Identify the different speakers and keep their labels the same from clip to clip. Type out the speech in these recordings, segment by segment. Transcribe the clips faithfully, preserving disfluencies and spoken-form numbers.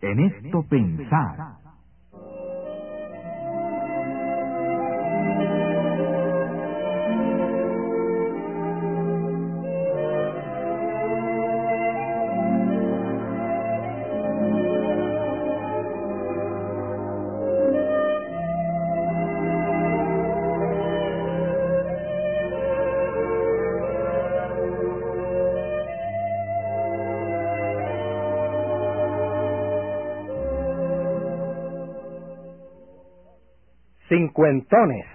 Speaker 1: En esto pensar.
Speaker 2: Cincuentones.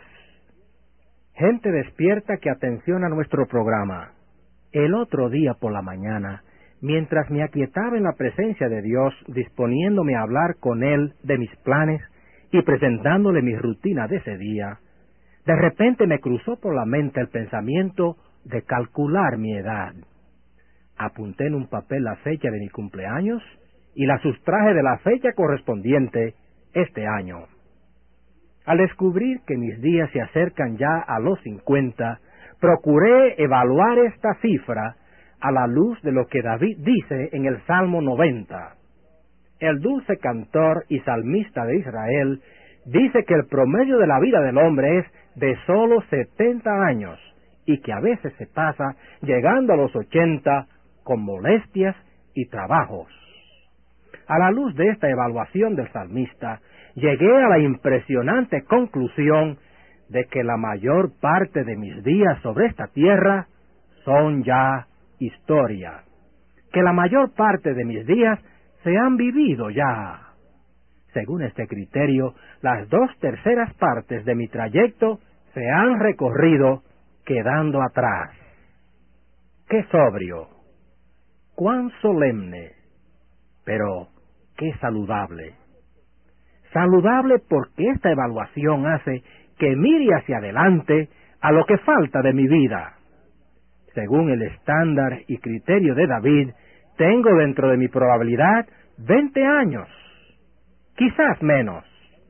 Speaker 2: Gente despierta que atenciona nuestro programa. El otro día por la mañana, mientras me aquietaba en la presencia de Dios, disponiéndome a hablar con Él de mis planes y presentándole mi rutina de ese día, de repente me cruzó por la mente el pensamiento de calcular mi edad. Apunté en un papel la fecha de mi cumpleaños y la sustraje de la fecha correspondiente este año. Al descubrir que mis días se acercan ya a los cincuenta, procuré evaluar esta cifra a la luz de lo que David dice en el Salmo noventa. El dulce cantor y salmista de Israel dice que el promedio de la vida del hombre es de solo setenta años y que a veces se pasa llegando a los ochenta con molestias y trabajos. A la luz de esta evaluación del salmista, llegué a la impresionante conclusión de que la mayor parte de mis días sobre esta tierra son ya historia, que la mayor parte de mis días se han vivido ya. Según este criterio, las dos terceras partes de mi trayecto se han recorrido quedando atrás. ¡Qué sobrio! ¡Cuán solemne! Pero ¡qué saludable! Saludable porque esta evaluación hace que mire hacia adelante a lo que falta de mi vida. Según el estándar y criterio de David, tengo dentro de mi probabilidad veinte años, quizás menos.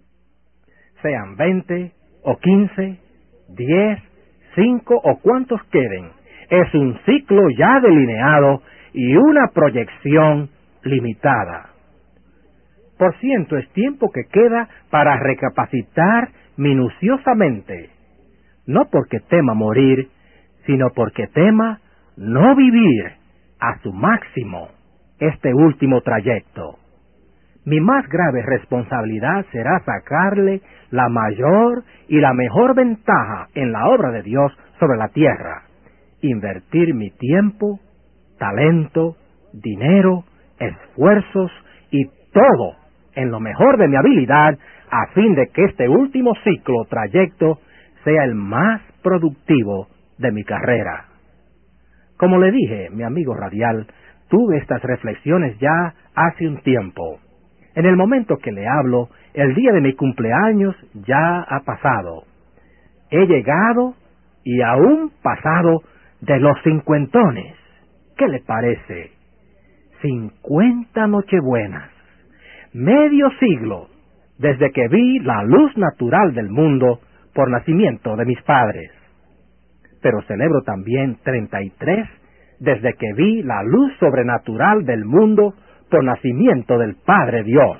Speaker 2: Sean veinte o quince, diez, cinco o cuantos queden, es un ciclo ya delineado y una proyección limitada. Por ciento es tiempo que queda para recapacitar minuciosamente, no porque tema morir, sino porque tema no vivir a su máximo este último trayecto. Mi más grave responsabilidad será sacarle la mayor y la mejor ventaja en la obra de Dios sobre la tierra, invertir mi tiempo, talento, dinero, esfuerzos y todo en lo mejor de mi habilidad, a fin de que este último ciclo o trayecto sea el más productivo de mi carrera. Como le dije, mi amigo radial, tuve estas reflexiones ya hace un tiempo. En el momento que le hablo, el día de mi cumpleaños ya ha pasado. He llegado y aún pasado de los cincuentones. ¿Qué le parece? Cincuenta nochebuenas. Medio siglo desde que vi la luz natural del mundo por nacimiento de mis padres. Pero celebro también treinta y tres desde que vi la luz sobrenatural del mundo por nacimiento del Padre Dios.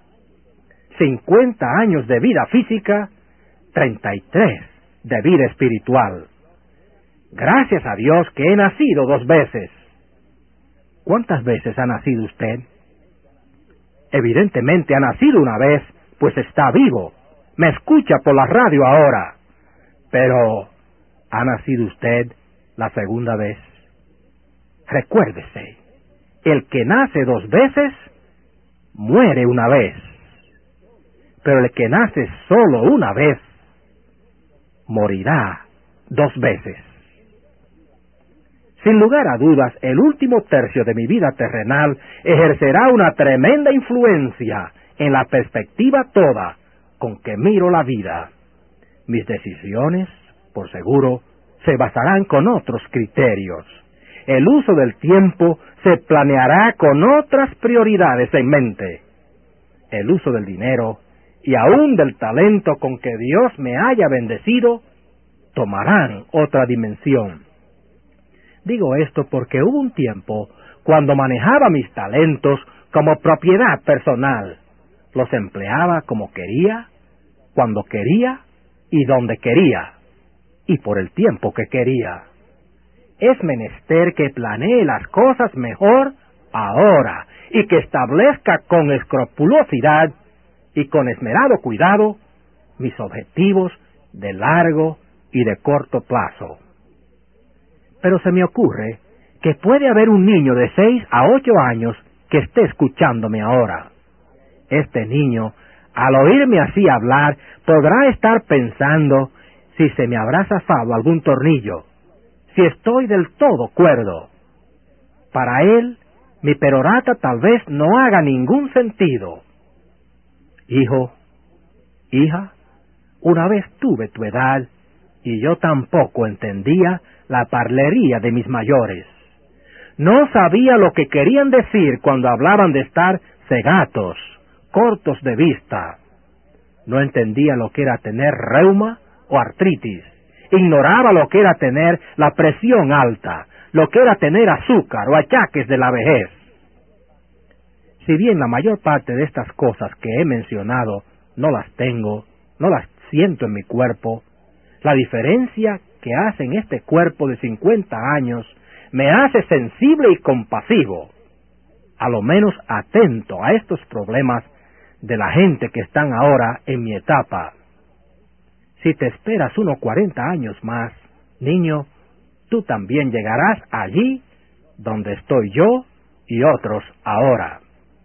Speaker 2: cincuenta años de vida física, treinta y tres de vida espiritual. Gracias a Dios que he nacido dos veces. ¿Cuántas veces ha nacido usted? Evidentemente ha nacido una vez, pues está vivo. Me escucha por la radio ahora. Pero, ¿ha nacido usted la segunda vez? Recuérdese, el que nace dos veces, muere una vez. Pero el que nace solo una vez, morirá dos veces. Sin lugar a dudas, el último tercio de mi vida terrenal ejercerá una tremenda influencia en la perspectiva toda con que miro la vida. Mis decisiones, por seguro, se basarán con otros criterios. El uso del tiempo se planeará con otras prioridades en mente. El uso del dinero y aún del talento con que Dios me haya bendecido tomarán otra dimensión. Digo esto porque hubo un tiempo cuando manejaba mis talentos como propiedad personal. Los empleaba como quería, cuando quería y donde quería, y por el tiempo que quería. Es menester que planee las cosas mejor ahora, y que establezca con escrupulosidad y con esmerado cuidado mis objetivos de largo y de corto plazo. Pero se me ocurre que puede haber un niño de seis a ocho años que esté escuchándome ahora. Este niño, al oírme así hablar, podrá estar pensando si se me habrá zafado algún tornillo, si estoy del todo cuerdo. Para él, mi perorata tal vez no haga ningún sentido. Hijo, hija, una vez tuve tu edad y yo tampoco entendía la parlería de mis mayores. No sabía lo que querían decir cuando hablaban de estar cegatos, cortos de vista. No entendía lo que era tener reuma o artritis. Ignoraba lo que era tener la presión alta, lo que era tener azúcar o achaques de la vejez. Si bien la mayor parte de estas cosas que he mencionado no las tengo, no las siento en mi cuerpo, la diferencia que hace en este cuerpo de cincuenta años me hace sensible y compasivo, a lo menos atento a estos problemas de la gente que están ahora en mi etapa. Si te esperas unos cuarenta años más, niño, tú también llegarás allí donde estoy yo y otros ahora.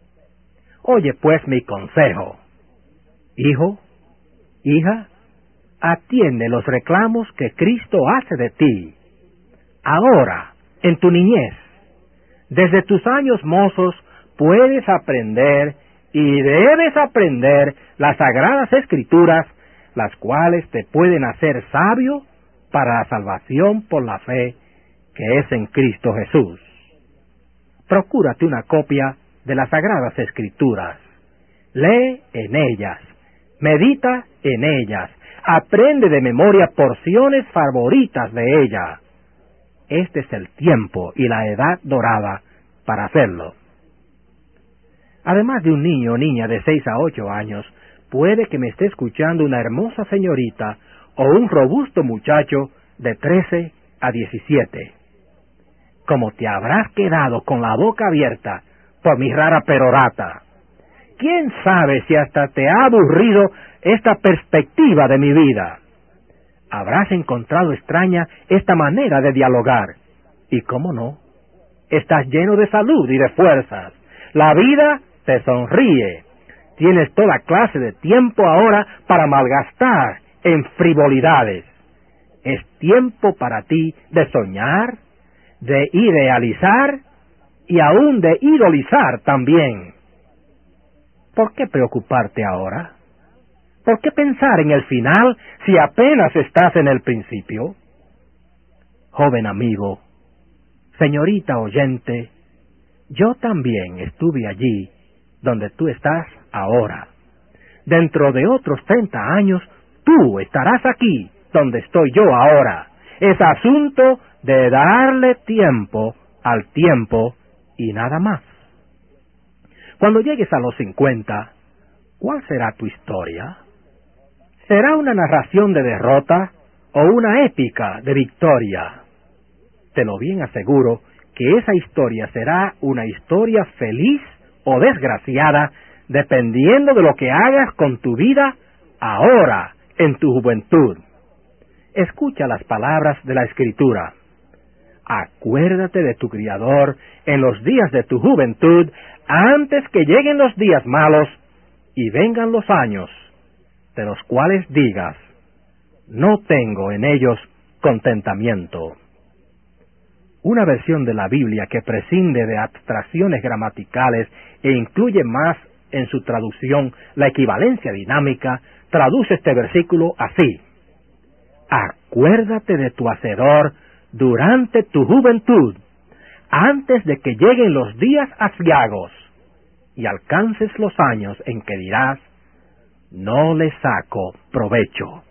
Speaker 2: Oye pues mi consejo. Hijo, hija, atiende los reclamos que Cristo hace de ti. Ahora, en tu niñez, desde tus años mozos, puedes aprender y debes aprender las Sagradas Escrituras, las cuales te pueden hacer sabio para la salvación por la fe que es en Cristo Jesús. Procúrate una copia de las Sagradas Escrituras. Lee en ellas, medita en ellas, aprende de memoria porciones favoritas de ella. Este es el tiempo y la edad dorada para hacerlo. Además de un niño o niña de seis a ocho años, puede que me esté escuchando una hermosa señorita o un robusto muchacho de trece a diecisiete. Como te habrás quedado con la boca abierta por mi rara perorata. ¿Quién sabe si hasta te ha aburrido esta perspectiva de mi vida? Habrás encontrado extraña esta manera de dialogar. Y cómo no, estás lleno de salud y de fuerzas. La vida te sonríe. Tienes toda clase de tiempo ahora para malgastar en frivolidades. Es tiempo para ti de soñar, de idealizar y aún de idolizar también. ¿Por qué preocuparte ahora? ¿Por qué pensar en el final si apenas estás en el principio? Joven amigo, señorita oyente, yo también estuve allí donde tú estás ahora. Dentro de otros treinta años, tú estarás aquí donde estoy yo ahora. Es asunto de darle tiempo al tiempo y nada más. Cuando llegues a los cincuenta, ¿cuál será tu historia? ¿Será una narración de derrota o una épica de victoria? Te lo bien aseguro que esa historia será una historia feliz o desgraciada, dependiendo de lo que hagas con tu vida ahora, en tu juventud. Escucha las palabras de la Escritura. Acuérdate de tu Criador en los días de tu juventud, antes que lleguen los días malos y vengan los años, de los cuales digas, no tengo en ellos contentamiento. Una versión de la Biblia que prescinde de abstracciones gramaticales e incluye más en su traducción la equivalencia dinámica, traduce este versículo así: acuérdate de tu Hacedor durante tu juventud, antes de que lleguen los días aciagos y alcances los años en que dirás, no le saco provecho.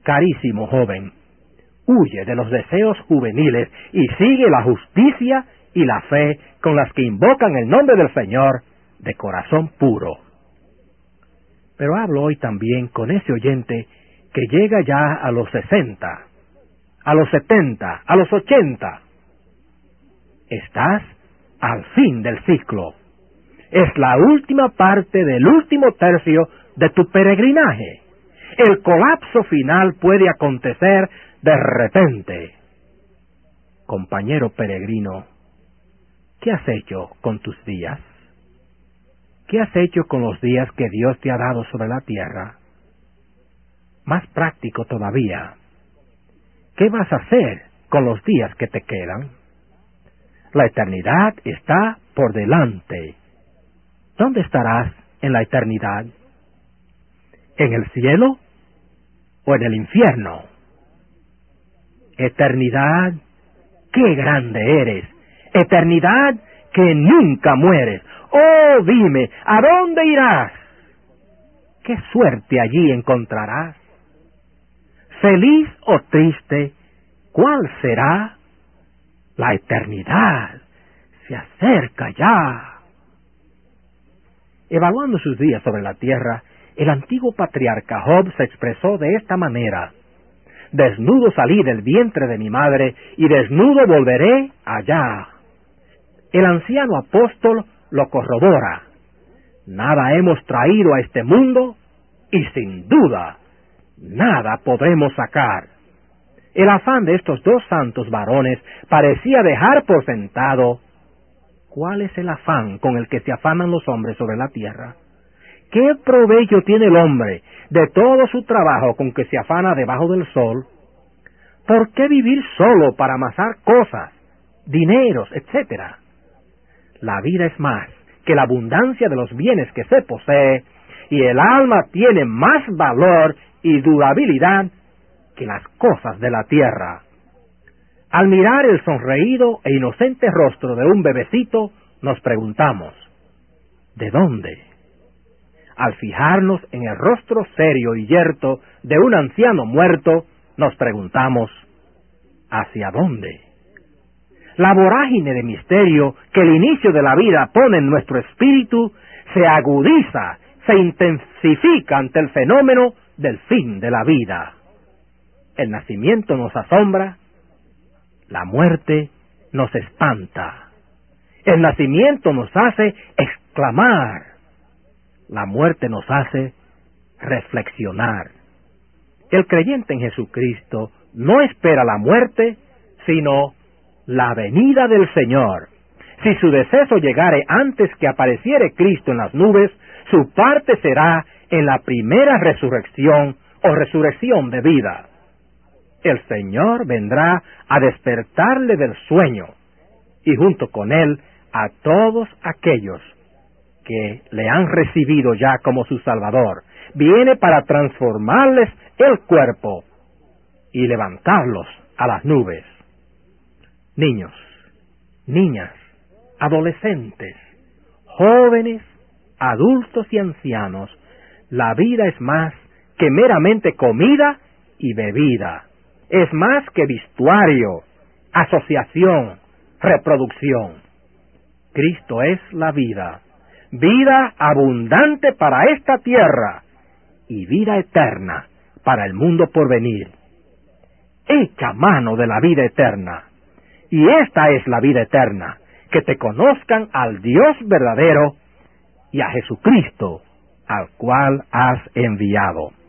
Speaker 2: Carísimo joven, huye de los deseos juveniles y sigue la justicia y la fe con las que invocan el nombre del Señor de corazón puro. Pero hablo hoy también con ese oyente que llega ya a los sesenta, a los setenta, a los ochenta. Estás al fin del ciclo. Es la última parte del último tercio de tu peregrinaje. El colapso final puede acontecer de repente. Compañero peregrino, ¿qué has hecho con tus días? ¿Qué has hecho con los días que Dios te ha dado sobre la tierra? Más práctico todavía, ¿qué vas a hacer con los días que te quedan? La eternidad está por delante. ¿Dónde estarás en la eternidad? ¿En el cielo o en el infierno? Eternidad, qué grande eres. Eternidad que nunca mueres. Oh, dime, ¿a dónde irás? ¿Qué suerte allí encontrarás? Feliz o triste, ¿cuál será? La eternidad se acerca ya. Evaluando sus días sobre la tierra, el antiguo patriarca Job se expresó de esta manera: desnudo salí del vientre de mi madre, y desnudo volveré allá. El anciano apóstol lo corrobora: nada hemos traído a este mundo, y sin duda, nada podremos sacar. El afán de estos dos santos varones parecía dejar por sentado cuál es el afán con el que se afanan los hombres sobre la tierra. ¿Qué provecho tiene el hombre de todo su trabajo con que se afana debajo del sol? ¿Por qué vivir solo para amasar cosas, dineros, etcétera? La vida es más que la abundancia de los bienes que se posee, y el alma tiene más valor y durabilidad que las cosas de la tierra. Al mirar el sonreído e inocente rostro de un bebecito, nos preguntamos: ¿de dónde? Al fijarnos en el rostro serio y yerto de un anciano muerto, nos preguntamos: ¿hacia dónde? La vorágine de misterio que el inicio de la vida pone en nuestro espíritu se agudiza, se intensifica ante el fenómeno del fin de la vida. El nacimiento nos asombra, la muerte nos espanta. El nacimiento nos hace exclamar, la muerte nos hace reflexionar. El creyente en Jesucristo no espera la muerte, sino la venida del Señor. Si su deceso llegare antes que apareciere Cristo en las nubes, su parte será en la primera resurrección o resurrección de vida. El Señor vendrá a despertarle del sueño, y junto con él a todos aquellos que le han recibido ya como su Salvador. Viene para transformarles el cuerpo y levantarlos a las nubes. Niños, niñas, adolescentes, jóvenes, adultos y ancianos, la vida es más que meramente comida y bebida. Es más que vestuario, asociación, reproducción. Cristo es la vida, vida abundante para esta tierra y vida eterna para el mundo por venir. Echa mano de la vida eterna. Y esta es la vida eterna, que te conozcan al Dios verdadero y a Jesucristo, al cual has enviado.